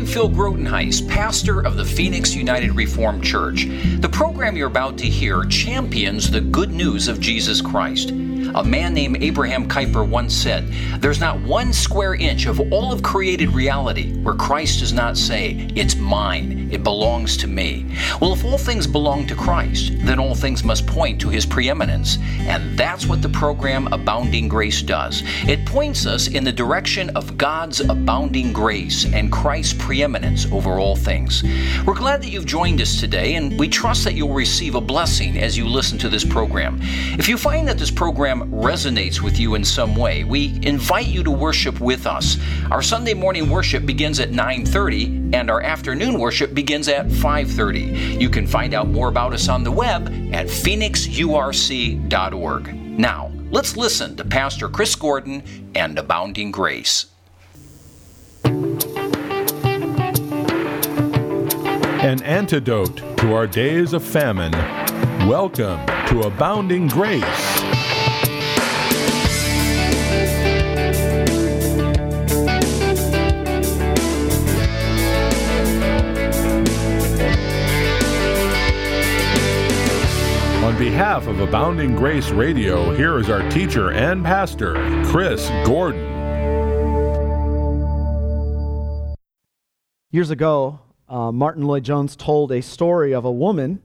Phil Grotenhuis, pastor of the Phoenix United Reformed Church. The program you're about to hear champions the good news of Jesus Christ. A man named Abraham Kuyper once said, "There's not one square inch of all of created reality where Christ does not say, 'It's mine, it belongs to me.'" Well, if all things belong to Christ, then all things must point to His preeminence. And that's what the program Abounding Grace does. It points us in the direction of God's abounding grace and Christ's preeminence over all things. We're glad that you've joined us today, and we trust that you'll receive a blessing as you listen to this program. If you find that this program resonates with you in some way, we invite you to worship with us. Our Sunday morning worship begins at 9:30, and our afternoon worship begins at 5:30. You can find out more about us on the web at phoenixurc.org. Now, let's listen to Pastor Chris Gordon and Abounding Grace. An antidote to our days of famine. Welcome to Abounding Grace. On behalf of Abounding Grace Radio, here is our teacher and pastor, Chris Gordon. Years ago, Martin Lloyd-Jones told a story of a woman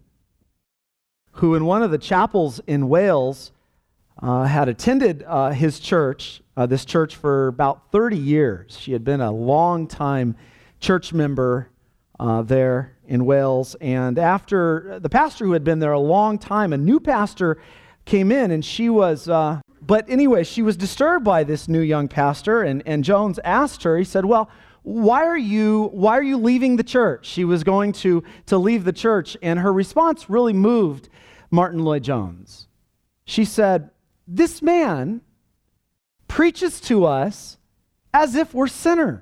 who in one of the chapels in Wales had attended his church, this church, for about 30 years. She had been a long-time church member there in Wales, and after the pastor who had been there a long time, a new pastor came in, and she was, but anyway, she was disturbed by this new young pastor, and Jones asked her, he said, "Well, why are you leaving the church?" She was going to leave the church, and her response really moved Martin Lloyd-Jones. She said, "This man preaches to us as if we're sinners."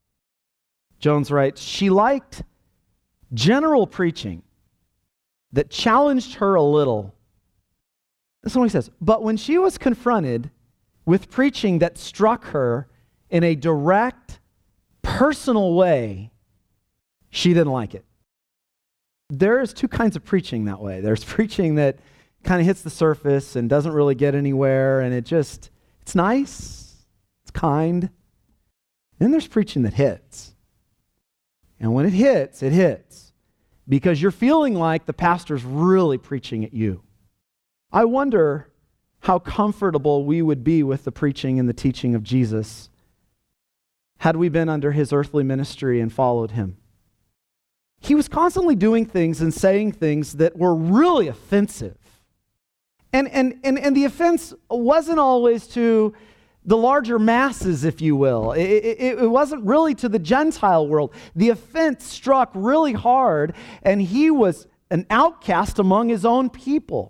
Jones writes, "She liked general preaching that challenged her a little." This is what he says. "But when she was confronted with preaching that struck her in a direct, personal way, she didn't like it." There's two kinds of preaching that way. There's preaching that kind of hits the surface and doesn't really get anywhere, and it's nice, it's kind. Then there's preaching that hits. And when it hits, because you're feeling like the pastor's really preaching at you. I wonder how comfortable we would be with the preaching and the teaching of Jesus had we been under His earthly ministry and followed Him. He was constantly doing things and saying things that were really offensive. And the offense wasn't always to the larger masses, if you will. It wasn't really to the Gentile world. The offense struck really hard, and he was an outcast among his own people.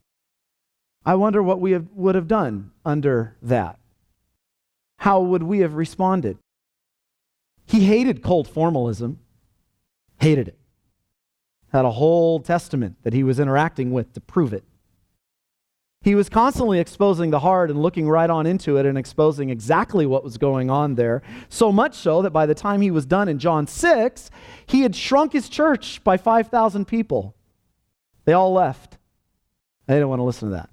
I wonder what we would have done under that. How would we have responded? He hated cold formalism. Hated it. Had a whole testament that he was interacting with to prove it. He was constantly exposing the heart and looking right on into it and exposing exactly what was going on there. So much so that by the time he was done in John 6, he had shrunk his church by 5,000 people. They all left. They didn't want to listen to that.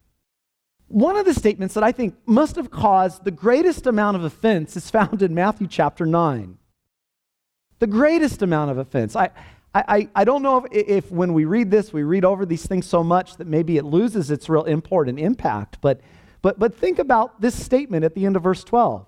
One of the statements that I think must have caused the greatest amount of offense is found in Matthew chapter 9. The greatest amount of offense. I don't know if when we read this, we read over these things so much that maybe it loses its real import and impact. But think about this statement at the end of verse 12.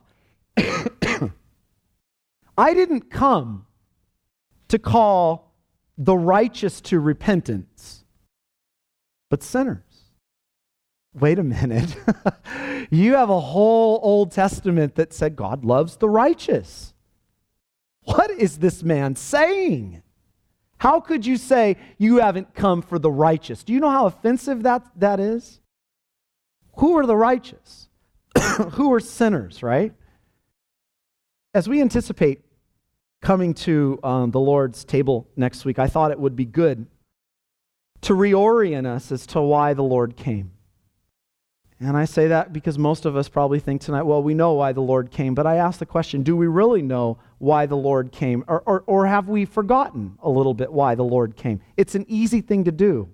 "I didn't come to call the righteous to repentance, but sinners." Wait a minute. You have a whole Old Testament that said God loves the righteous. What is this man saying? How could you say you haven't come for the righteous? Do you know how offensive that is? Who are the righteous? Who are sinners, right? As we anticipate coming to the Lord's table next week, I thought it would be good to reorient us as to why the Lord came. And I say that because most of us probably think tonight, well, we know why the Lord came, but I ask the question, do we really know why the Lord came? Or have we forgotten a little bit why the Lord came? It's an easy thing to do.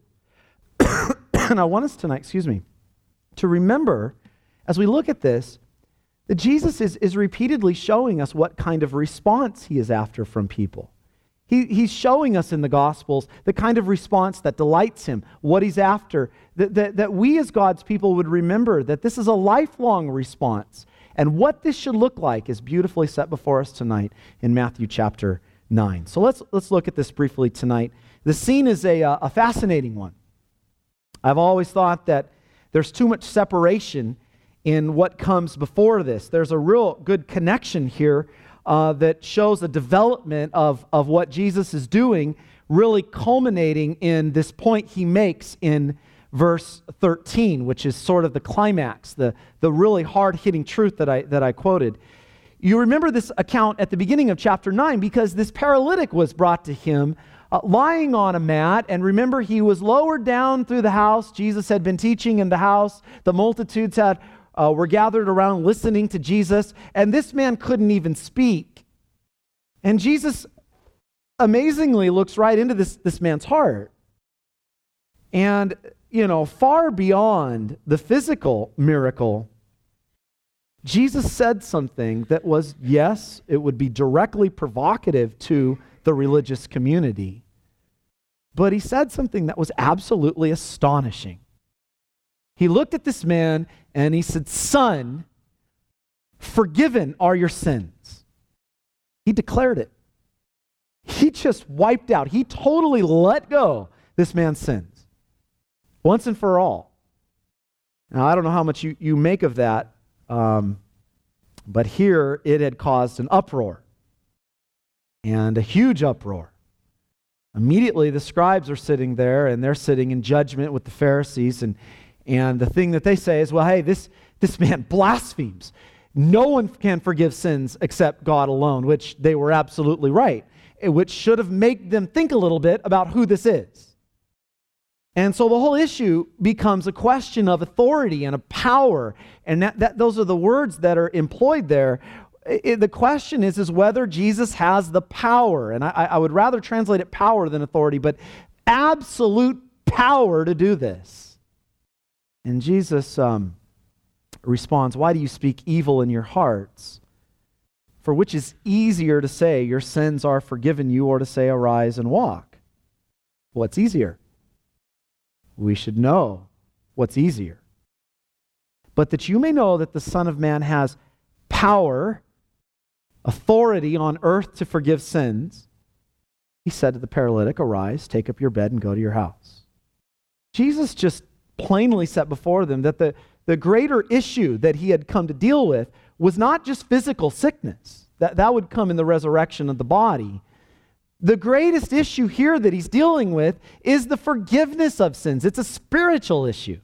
And I want us tonight, to remember, as we look at this, that Jesus is repeatedly showing us what kind of response he is after from people. He's showing us in the Gospels the kind of response that delights him, what he's after, that we as God's people would remember that this is a lifelong response. And what this should look like is beautifully set before us tonight in Matthew chapter 9. So let's look at this briefly tonight. The scene is a fascinating one. I've always thought that there's too much separation in what comes before this. There's a real good connection here that shows the development of what Jesus is doing, really culminating in this point he makes in verse 13, which is sort of the climax, the really hard-hitting truth that I quoted. You remember this account at the beginning of chapter 9 because this paralytic was brought to him lying on a mat, and remember he was lowered down through the house. Jesus had been teaching in the house. The multitudes were gathered around listening to Jesus, and this man couldn't even speak. And Jesus amazingly looks right into this man's heart. And, far beyond the physical miracle, Jesus said something that was, yes, it would be directly provocative to the religious community, but he said something that was absolutely astonishing. He looked at this man and he said, "Son, forgiven are your sins." He declared it. He just wiped out. He totally let go this man's sins once and for all. Now, I don't know how much you make of that, but here it had caused an uproar, and a huge uproar. Immediately the scribes are sitting there, and they're sitting in judgment with the Pharisees, and the thing that they say is, well, hey, this man blasphemes. No one can forgive sins except God alone, which they were absolutely right, which should have made them think a little bit about who this is. And so the whole issue becomes a question of authority and of power, and those are the words that are employed there. The question is whether Jesus has the power, and I would rather translate it power than authority, but absolute power to do this. And Jesus responds, "Why do you speak evil in your hearts? For which is easier to say, your sins are forgiven you, or to say, arise and walk?" What's easier? We should know what's easier. "But that you may know that the Son of Man has power, authority on earth to forgive sins," he said to the paralytic, "Arise, take up your bed and go to your house." Jesus just plainly set before them that the greater issue that he had come to deal with was not just physical sickness. That would come in the resurrection of the body. The greatest issue here that he's dealing with is the forgiveness of sins. It's a spiritual issue.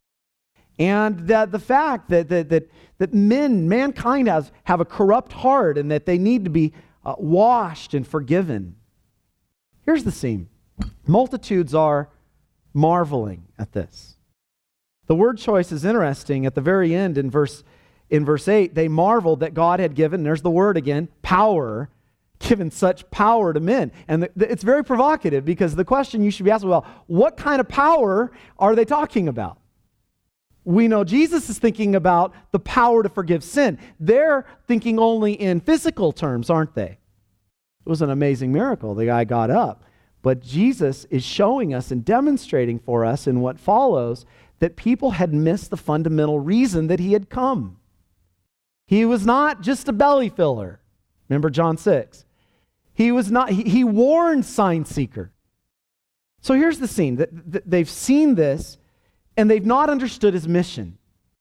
And that the fact that mankind have a corrupt heart and that they need to be washed and forgiven. Here's the scene. Multitudes are marveling at this. The word choice is interesting. At the very end in verse 8, they marveled that God had given, there's the word again, power, given such power to men. And it's very provocative because the question you should be asking, well, what kind of power are they talking about? We know Jesus is thinking about the power to forgive sin. They're thinking only in physical terms, aren't they? It was an amazing miracle. The guy got up. But Jesus is showing us and demonstrating for us in what follows that people had missed the fundamental reason that he had come. He was not just a belly filler. Remember John 6. He was not. He warned sign seeker. So here's the scene. They've seen this, and they've not understood his mission.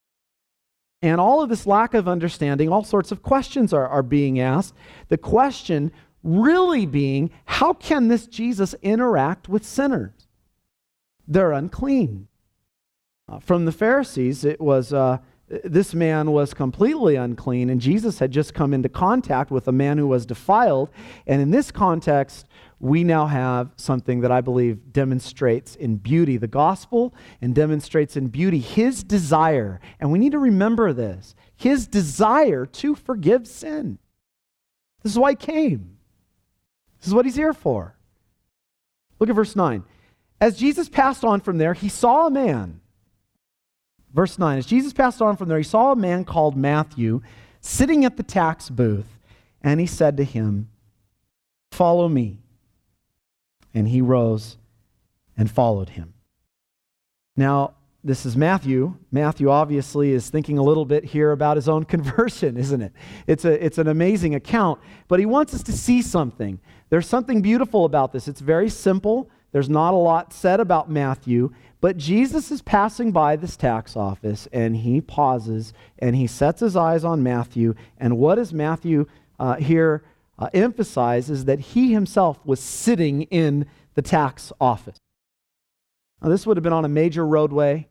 And all of this lack of understanding, all sorts of questions are being asked. The question really being, how can this Jesus interact with sinners? They're unclean. From the Pharisees, it was this man was completely unclean, and Jesus had just come into contact with a man who was defiled. And in this context, we now have something that I believe demonstrates in beauty the gospel and demonstrates in beauty his desire. And we need to remember this, his desire to forgive sin. This is why he came. This is what he's here for. Look at verse 9. As Jesus passed on from there, he saw a man. Verse 9, as Jesus passed on from there, he saw a man called Matthew sitting at the tax booth, and he said to him, "Follow me." And he rose and followed him. Now, this is Matthew. Matthew obviously is thinking a little bit here about his own conversion, isn't it? It's an amazing account, but he wants us to see something. There's something beautiful about this. It's very simple. There's not a lot said about Matthew, but Jesus is passing by this tax office, and he pauses, and he sets his eyes on Matthew, and what does Matthew here emphasize is that he himself was sitting in the tax office. Now, this would have been on a major roadway,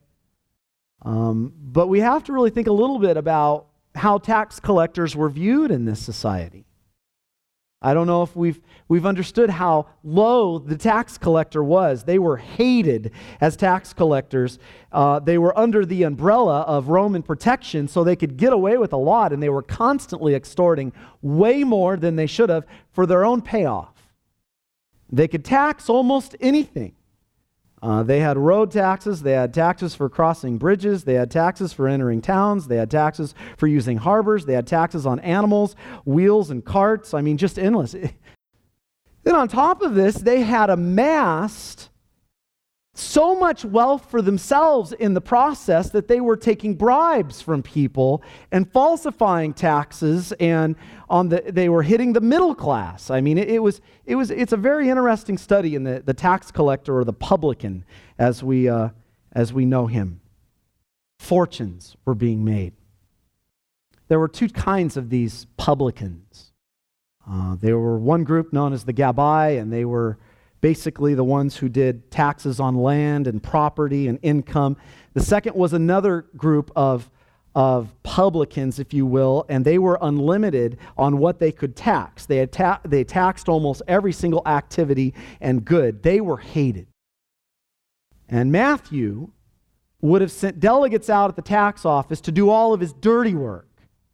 but we have to really think a little bit about how tax collectors were viewed in this society. I don't know if we've understood how low the tax collector was. They were hated as tax collectors. They were under the umbrella of Roman protection, so they could get away with a lot, and they were constantly extorting way more than they should have for their own payoff. They could tax almost anything. They had road taxes, they had taxes for crossing bridges, they had taxes for entering towns, they had taxes for using harbors, they had taxes on animals, wheels and carts, I mean, just endless. Then on top of this, they had amassed so much wealth for themselves in the process that they were taking bribes from people and falsifying taxes, and they were hitting the middle class. I mean, it's a very interesting study in the tax collector or the publican as we know him. Fortunes were being made. There were two kinds of these publicans. There were one group known as the Gabai, and they were basically the ones who did taxes on land and property and income. The second was another group of publicans, if you will, and they were unlimited on what they could tax. They taxed almost every single activity and good. They were hated. And Matthew would have sent delegates out at the tax office to do all of his dirty work.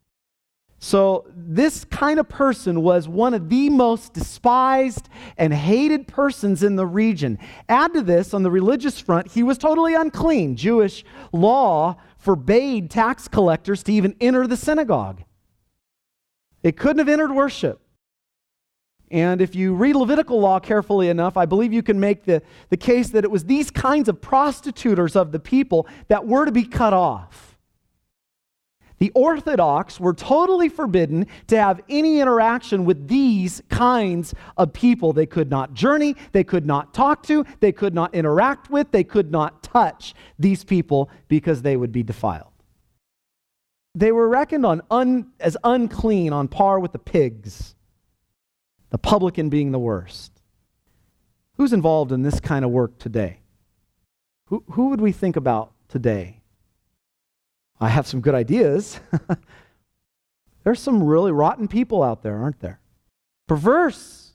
So this kind of person was one of the most despised and hated persons in the region. Add to this, on the religious front, he was totally unclean. Jewish law forbade tax collectors to even enter the synagogue. They couldn't have entered worship. And if you read Levitical law carefully enough, I believe you can make the case that it was these kinds of prostitutors of the people that were to be cut off. The Orthodox were totally forbidden to have any interaction with these kinds of people. They could not journey, they could not talk to, they could not interact with, they could not touch these people because they would be defiled. They were reckoned as unclean on par with the pigs, the publican being the worst. Who's involved in this kind of work today? Who would we think about today? I have some good ideas. There's some really rotten people out there, aren't there? Perverse.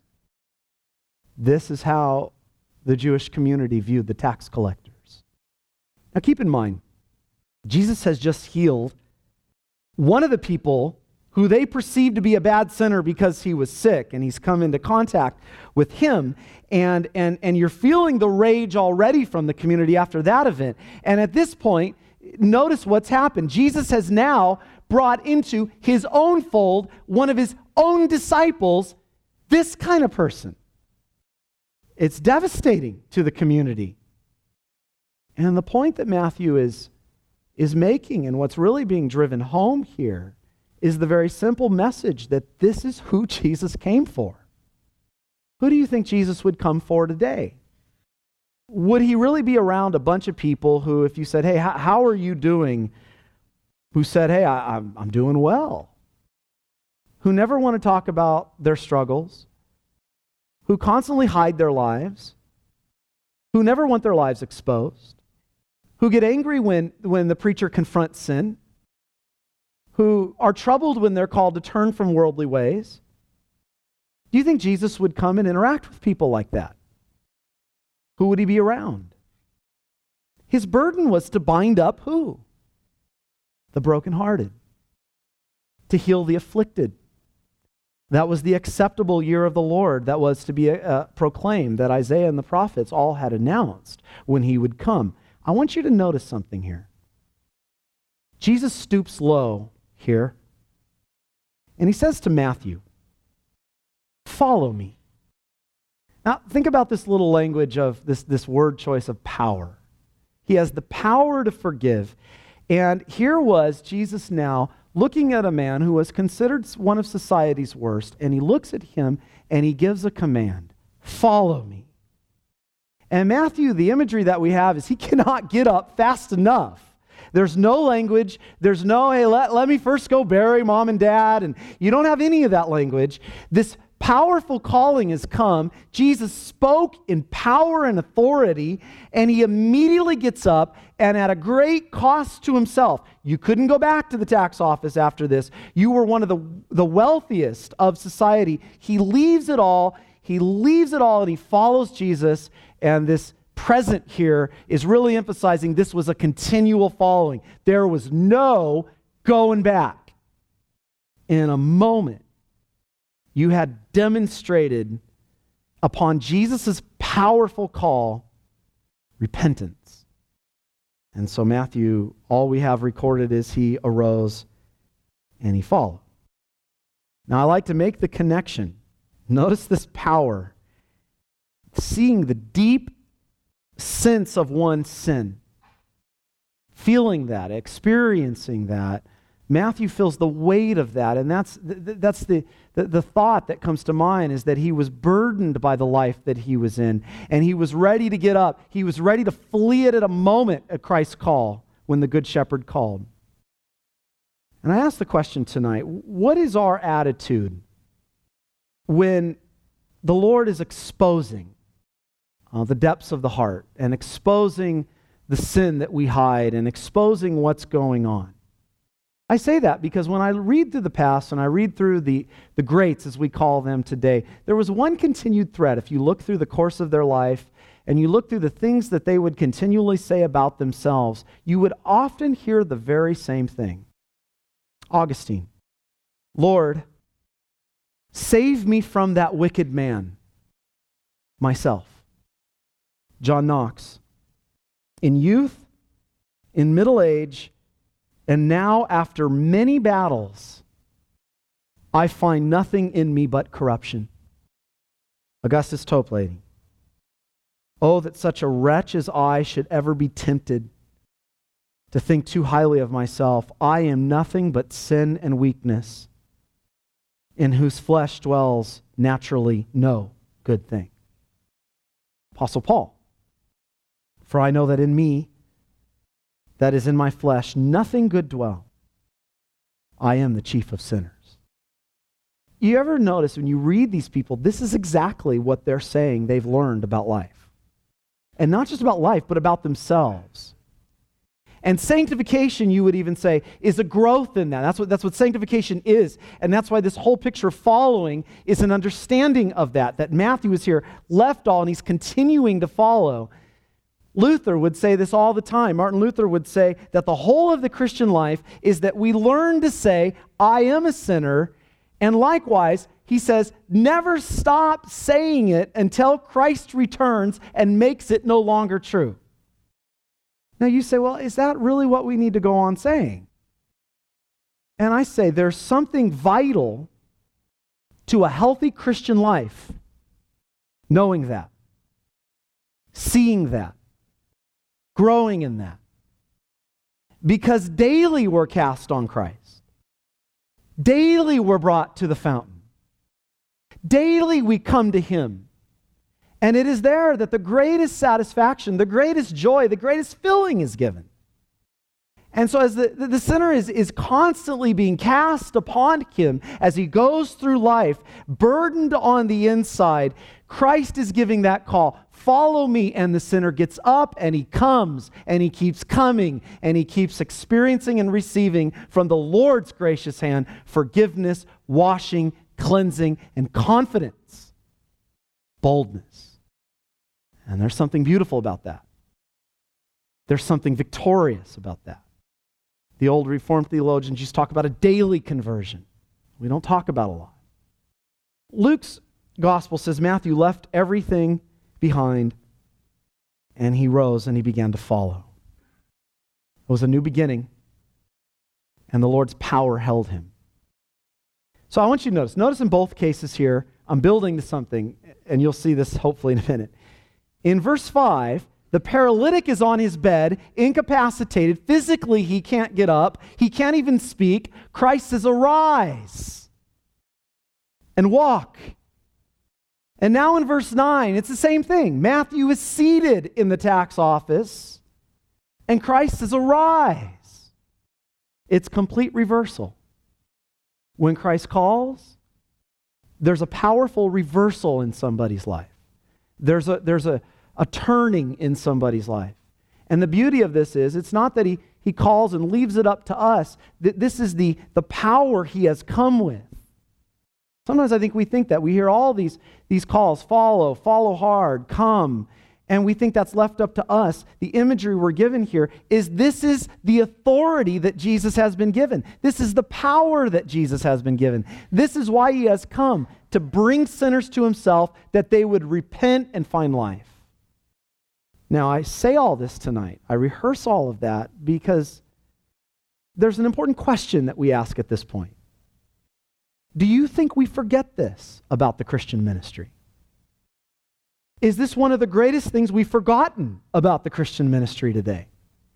This is how the Jewish community viewed the tax collectors. Now keep in mind, Jesus has just healed one of the people who they perceived to be a bad sinner because he was sick, and he's come into contact with him, and you're feeling the rage already from the community after that event. And at this point, notice what's happened. Jesus has now brought into his own fold one of his own disciples, this kind of person. It's devastating to the community. And the point that Matthew is making, and what's really being driven home here, is the very simple message that this is who Jesus came for. Who do you think Jesus would come for today? Would he really be around a bunch of people who, if you said, hey, how are you doing? Who said, hey, I'm doing well. Who never want to talk about their struggles. Who constantly hide their lives. Who never want their lives exposed. Who get angry when the preacher confronts sin. Who are troubled when they're called to turn from worldly ways. Do you think Jesus would come and interact with people like that? Who would he be around? His burden was to bind up who? The brokenhearted. To heal the afflicted. That was the acceptable year of the Lord that was to be proclaimed, that Isaiah and the prophets all had announced when he would come. I want you to notice something here. Jesus stoops low here, and he says to Matthew, "Follow me." Now, think about this little language of this word choice of power. He has the power to forgive. And here was Jesus now looking at a man who was considered one of society's worst, and he looks at him and he gives a command, "Follow me." And Matthew, the imagery that we have is he cannot get up fast enough. There's no language. There's no, hey, let me first go bury mom and dad. And you don't have any of that language. This powerful calling has come. Jesus spoke in power and authority, and he immediately gets up, and at a great cost to himself. You couldn't go back to the tax office after this. You were one of the wealthiest of society. He leaves it all. And he follows Jesus. And this present here is really emphasizing this was a continual following. There was no going back. In a moment, you had demonstrated upon Jesus' powerful call, repentance. And so Matthew, all we have recorded is he arose and he followed. Now I like to make the connection. Notice this power. Seeing the deep sense of one's sin. Feeling that, experiencing that. Matthew feels the weight of that, and that's the thought that comes to mind, is that he was burdened by the life that he was in, and he was ready to get up. He was ready to flee it at a moment at Christ's call when the Good Shepherd called. And I ask the question tonight, what is our attitude when the Lord is exposing the depths of the heart and exposing the sin that we hide and exposing what's going on? I say that because when I read through the past and I read through the greats, as we call them today, there was one continued thread. If you look through the course of their life and you look through the things that they would continually say about themselves, you would often hear the very same thing. Augustine, "Lord, save me from that wicked man, myself." John Knox, "In youth, in middle age, and now after many battles, I find nothing in me but corruption." Augustus Toplady, "Oh, that such a wretch as I should ever be tempted to think too highly of myself. I am nothing but sin and weakness, in whose flesh dwells naturally no good thing." Apostle Paul, "For I know that in me, that is in my flesh, nothing good dwell. I am the chief of sinners." You ever notice when you read these people, this is exactly what they're saying they've learned about life. And not just about life, but about themselves. And sanctification, you would even say, is a growth in that. That's what sanctification is. And that's why this whole picture following is an understanding of that Matthew is here, left all, and he's continuing to follow. Luther would say this all the time. Martin Luther would say that the whole of the Christian life is that we learn to say, "I am a sinner," and likewise, he says, never stop saying it until Christ returns and makes it no longer true. Now you say, well, is that really what we need to go on saying? And I say there's something vital to a healthy Christian life, knowing that, seeing that, growing in that. Because daily we're cast on Christ. Daily we're brought to the fountain. Daily we come to Him. And it is there that the greatest satisfaction, the greatest joy, the greatest filling is given. And so as the sinner is constantly being cast upon Him as he goes through life, burdened on the inside, Christ is giving that call, "Follow me," and the sinner gets up and he comes and he keeps coming and he keeps experiencing and receiving from the Lord's gracious hand forgiveness, washing, cleansing, and confidence. Boldness. And there's something beautiful about that. There's something victorious about that. The old Reformed theologians used to talk about a daily conversion. We don't talk about a lot. Luke's gospel says Matthew left everything behind and he rose and he began to follow. It was a new beginning and the Lord's power held him. So I want you to notice in both cases here, I'm building to something, and you'll see this hopefully in a minute. In verse 5, the paralytic is on his bed, incapacitated. Physically, he can't get up. He can't even speak. Christ says, arise and walk. And now in verse 9, it's the same thing. Matthew is seated in the tax office, and Christ says, arise. It's complete reversal. When Christ calls, there's a powerful reversal in somebody's life. There's a turning in somebody's life. And the beauty of this is, it's not that he calls and leaves it up to us. This is the power he has come with. Sometimes I think we think that. We hear all these calls, follow hard, come, and we think that's left up to us. The imagery we're given here is this is the authority that Jesus has been given. This is the power that Jesus has been given. This is why he has come, to bring sinners to himself, that they would repent and find life. Now, I say all this tonight. I rehearse all of that because there's an important question that we ask at this point. Do you think we forget this about the Christian ministry? Is this one of the greatest things we've forgotten about the Christian ministry today?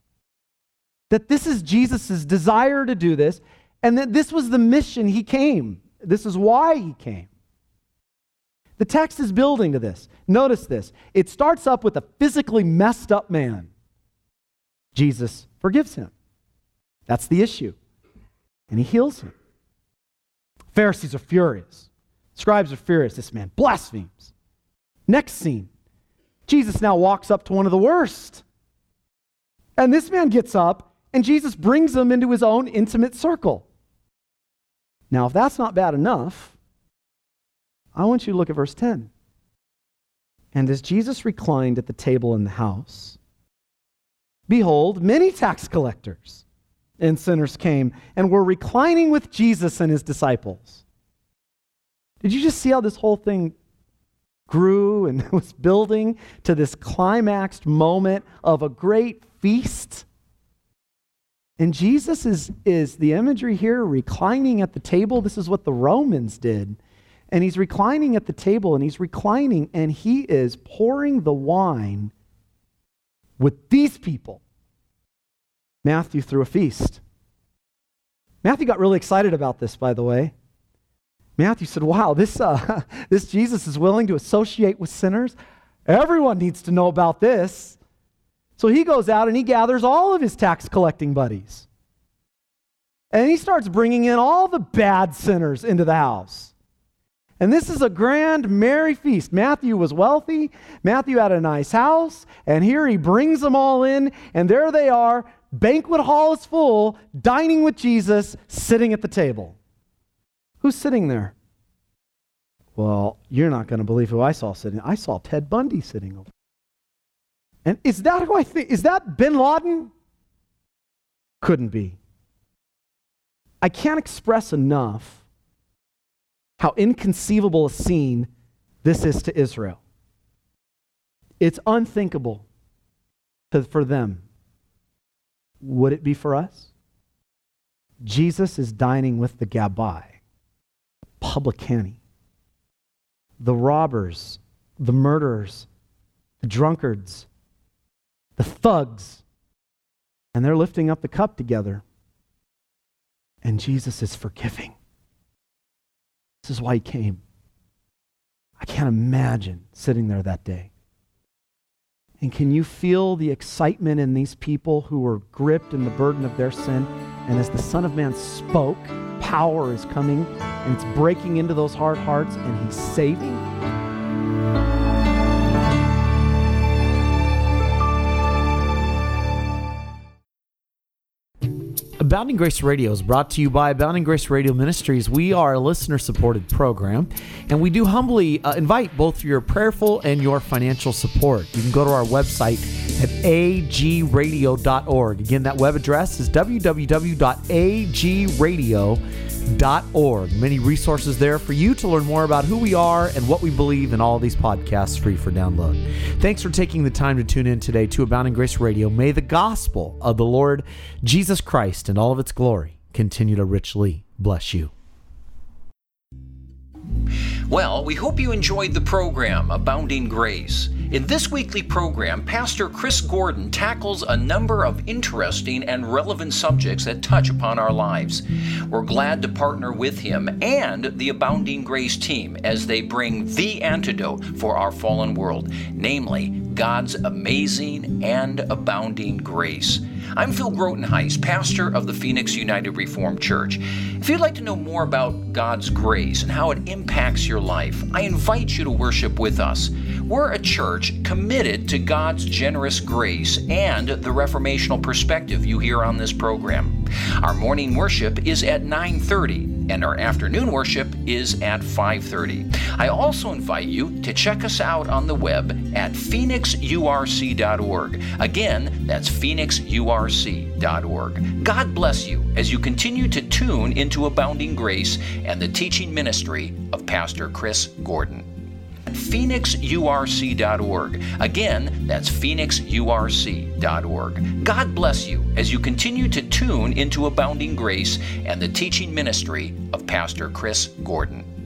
That this is Jesus' desire to do this, and that this was the mission he came. This is why he came. The text is building to this. Notice this. It starts up with a physically messed up man. Jesus forgives him. That's the issue. And he heals him. Pharisees are furious. Scribes are furious. This man blasphemes. Next scene. Jesus now walks up to one of the worst. And this man gets up, and Jesus brings him into his own intimate circle. Now, if that's not bad enough, I want you to look at verse 10. And as Jesus reclined at the table in the house, behold, many tax collectors and sinners came and were reclining with Jesus and his disciples. Did you just see how this whole thing grew and was building to this climaxed moment of a great feast? And Jesus is the imagery here, reclining at the table. This is what the Romans did. And he's reclining at the table, and he's reclining, and he is pouring the wine with these people. Matthew threw a feast. Matthew got really excited about this, by the way. Matthew said, wow, this Jesus is willing to associate with sinners. Everyone needs to know about this. So he goes out and he gathers all of his tax collecting buddies. And he starts bringing in all the bad sinners into the house. And this is a grand, merry feast. Matthew was wealthy. Matthew had a nice house. And here he brings them all in. And there they are. Banquet hall is full, dining with Jesus, sitting at the table. Who's sitting there? Well, you're not going to believe who I saw sitting. I saw Ted Bundy sitting over. And is that who I think? Is that bin Laden? Couldn't be. I can't express enough how inconceivable a scene this is to Israel. It's unthinkable for them. Would it be for us? Jesus is dining with the Gabbai, publicani, the robbers, the murderers, the drunkards, the thugs, and they're lifting up the cup together. And Jesus is forgiving. This is why he came. I can't imagine sitting there that day. And can you feel the excitement in these people who were gripped in the burden of their sin? And as the Son of Man spoke, power is coming and it's breaking into those hard hearts and he's saving. Abounding Grace Radio is brought to you by Abounding Grace Radio Ministries. We are a listener-supported program, and we do humbly invite both your prayerful and your financial support. You can go to our website at agradio.org. Again, that web address is www.agradio.org. Many resources there for you to learn more about who we are and what we believe, in all these podcasts free for download. Thanks for taking the time to tune in today to Abounding Grace Radio. May the gospel of the Lord Jesus Christ and all of its glory continue to richly bless you. Well, we hope you enjoyed the program, Abounding Grace. In this weekly program, Pastor Chris Gordon tackles a number of interesting and relevant subjects that touch upon our lives. We're glad to partner with him and the Abounding Grace team as they bring the antidote for our fallen world, namely God's amazing and abounding grace. I'm Phil Grotenhuis, pastor of the Phoenix United Reformed Church. If you'd like to know more about God's grace and how it impacts your life, I invite you to worship with us. We're a church committed to God's generous grace and the reformational perspective you hear on this program. Our morning worship is at 9:30, and our afternoon worship is at 5:30. I also invite you to check us out on the web at phoenixurc.org. Again, that's phoenixurc.org. God bless you as you continue to tune into Abounding Grace and the teaching ministry of Pastor Chris Gordon. phoenixurc.org. Again, that's phoenixurc.org. God bless you as you continue to tune into Abounding Grace and the teaching ministry of Pastor Chris Gordon.